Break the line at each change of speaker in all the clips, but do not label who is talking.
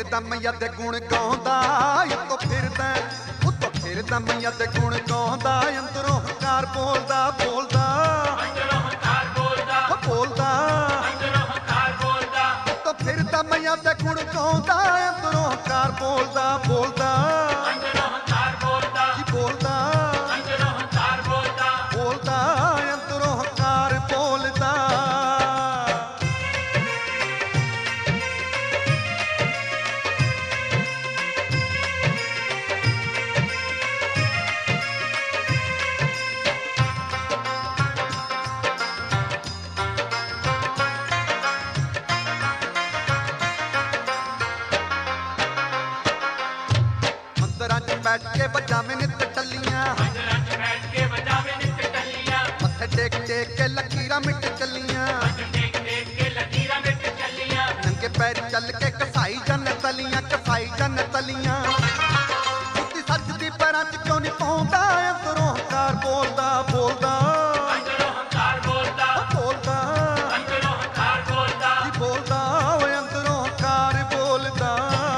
ਫਿਰਦਾ ਮਈਆ ਦੇ ਗੁਣ ਗਾਉਂਦਾ, ਉੱਤੋਂ ਫਿਰਦਾ ਮਈਆ ਦੇ ਗੁਣ ਗਾਉਂਦਾ, ਅੰਦਰੋਂ ਹੰਕਾਰ ਬੋਲਦਾ ਬੋਲਦਾ ਬੋਲਦਾ, ਉੱਤੋਂ ਫਿਰਦਾ ਮਈਆ ਦੇ ਗੁਣ ਗਾਉਂਦਾ, ਅੰਦਰੋਂ ਹੰਕਾਰ ਬੋਲਦਾ ਬੋਲਦਾ ਕੀ ਬੋਲਦਾ ਬੋਲਦਾ, ਅੰਦਰੋਂ ਹੰਕਾਰ ਬੋਲਦਾ। ਮੰਦਰਾਂ 'ਚ ਬੈਠ ਕੇ ਵਜਾਵੇਂ ਨਿੱਤ ਟੱਲੀਆਂ, ਮੱਥੇ ਟੇਕ ਟੇਕ ਕੇ ਲਕੀਰਾਂ ਮਿਟ ਚੱਲੀਆਂ, ਨੰਗੇ ਪੈਰ ਚੱਲ ਕੇ ਕਸਾਈ ਜਨ ਤਲੀਆਂ, ਕਸਾਈ ਜਨ ਤਲੀਆਂ। ਬੁੱਧੀ ਸੱਜਦੀ ਪੈਰਾਂ 'ਚ ਕਿਉਂ ਨਹੀਂ ਪਾਉਂਦਾ, ਅੰਦਰੋਂ ਹੰਕਾਰ ਬੋਲਦਾ ਬੋਲਦਾ ਬੋਲਦਾ ਕੀ ਬੋਲਦਾ, ਓਏ ਅੰਦਰੋਂ ਹੰਕਾਰ ਬੋਲਦਾ।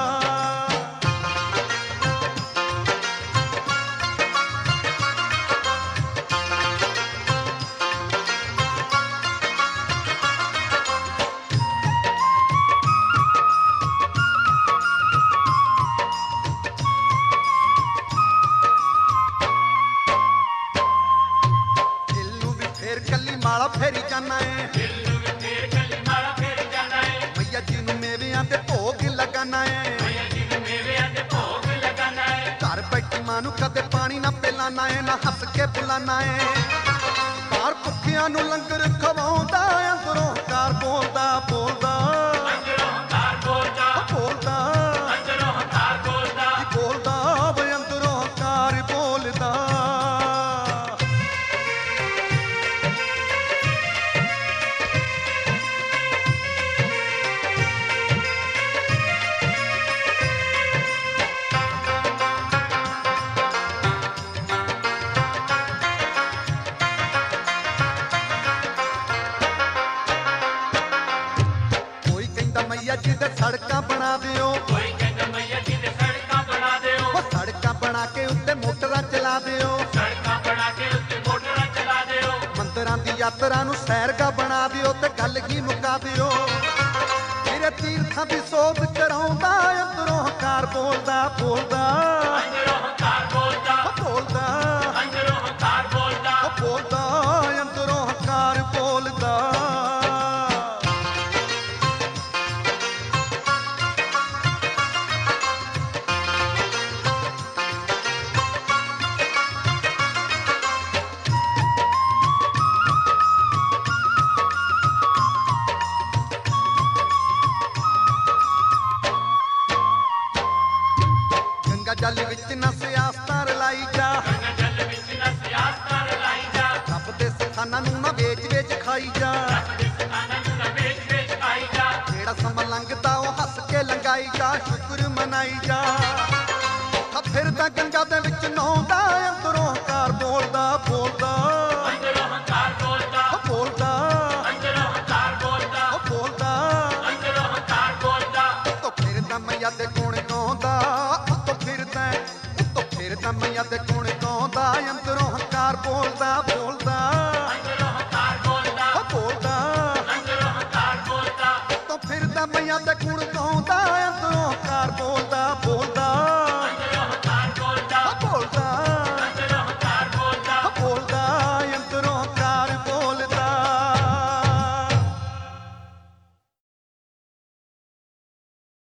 ਕੱਲੀ ਮਾਲਾ ਫੇਰੀ ਜਾਨਾ ਏ, ਮਈਆ ਜੀ ਨੂੰ ਮੇਵਿਆਂ ਤੇ ਭੋਗ ਲਗਾਨਾ ਏ, ਘਰ ਬੈਠੀ ਮਾਂ ਨੂੰ ਕਦੇ ਪਾਣੀ ਨਾ ਪਿਲਾਨਾ ਏ, ਨਾ ਹੱਸ ਕੇ ਬੁਲਾਨਾ ਏ, ਬਾਹਰ ਭੁੱਖਿਆਂ ਨੂੰ ਲੰਗਰ ਖਵਾਉਂਦਾ, ਅੰਦਰੋਂ ਹੰਕਾਰ ਬੋਲਦਾ ਬੋਲਦਾ ਬੋਲਦਾ ਕੀ ਬੋਲਦਾ, ਓਏ ਅੰਦਰੋਂ ਹੰਕਾਰ ਬੋਲਦਾ। ਮਈਆ ਜੀ ਦੇ ਸੜਕਾਂ ਬਣਾ ਦਿਓ, ਉਹ ਸੜਕਾਂ ਬਣਾ ਕੇ ਉੱਤੇ ਮੋਟਰਾਂ ਚਲਾ ਦਿਓ, ਮੰਦਰਾਂ ਦੀ ਯਾਤਰਾ ਨੂੰ ਸੈਰਗਾ ਬਣਾ ਦਿਓ, ਤੇ ਗੱਲ ਹੀ ਮੁਕਾ ਦਿਓ। ਮੇਰੇ ਤੀਰਥਾਂ ਦੀ ਸੋਧ ਕਰਾਉਂਦਾ, ਅੰਦਰੋਂ ਹੰਕਾਰ ਬੋਲਦਾ ਬੋਲਦਾ ਬੋਲਦਾ ਬੋਲਦਾ, ਅੰਦਰੋਂ ਹੰਕਾਰ ਬੋਲਦਾ। ਗੰਗਾ ਜਲ ਵਿੱਚ ਨਾ ਸਿਆਸਤਾਂ ਰਲਾਈ ਜਾ, ਰੱਬ ਦੇ ਸਥਾਨਾਂ ਨੂੰ ਨਾ ਵੇਚ ਵੇਚ ਖਾਈ ਜਾ, ਜਿਹੜਾ ਸਮਾਂ ਲੰਘਦਾ ਉਹ ਹੱਸ ਕੇ ਲੰਘਾਈ ਜਾ, ਸ਼ੁਕਰ ਮਨਾਈ ਜਾ। ਫਿਰਦਾ ਗੰਗਾ ਦੇ ਵਿੱਚ ਨਹਾਉਂਦਾ, ਅੰਦਰੋਂ ਹੰਕਾਰ ਬੋਲਦਾ ਬੋਲਦਾ ਬੋਲਦਾ ਬੋਲਦਾ, ਉੱਤੋਂ ਫਿਰਦਾ ਮਈਆ ਦੇ ਗੁਣ ਗਾਉਂਦਾ, ਉੱਤੋਂ ਫਿਰਦਾ ਮਈਆ ਦੇ ਗੁਣ ਗਾਉਂਦਾ, ਅੰਦਰੋਂ ਹੰਕਾਰ ਬੋਲਦਾ ਬੋਲਦਾ ਬੋਲਦਾ, ਉੱਤੋਂ ਫਿਰਦਾ ਮਈਆ ਦੇ ਗੁਣ ਗਾਉਂਦਾ,